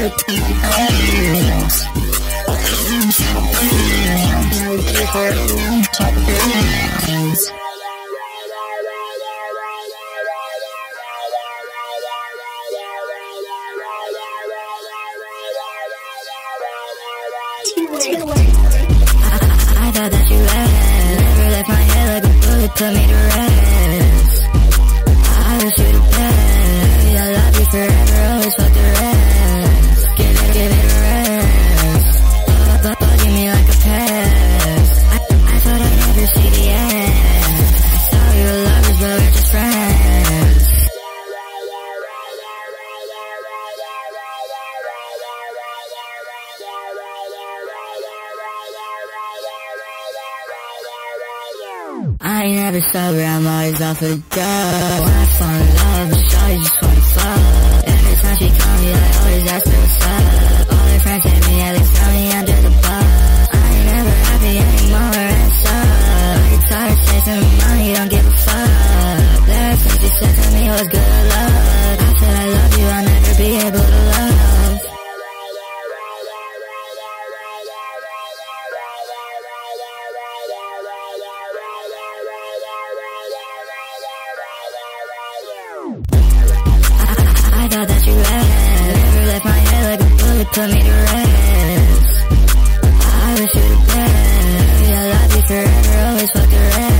I thought that you had never left my head like a bullet, put me to rest. I wish you the best. I love you forever, always fuck the rest. Give it a rest. Bugging me like a pest. I thought I'd never see the end. I saw you were lovers, but we're just friends. I ain't never sober, I'm always off of the drug. When I fall in love, but shawty just wanna fuck. Every time she call me, I always ask her what's up. All her friends hate me, yeah, they throw me under the bus. I ain't never happy anymore, and so I get tired chasing the money, don't give a fuck. The last thing she said to me was good luck. I said I love you, I'll never be able to love. I thought that you had never left my head like a bullet, put me to rest. I wish you the best. I love you forever, always fuck the rest.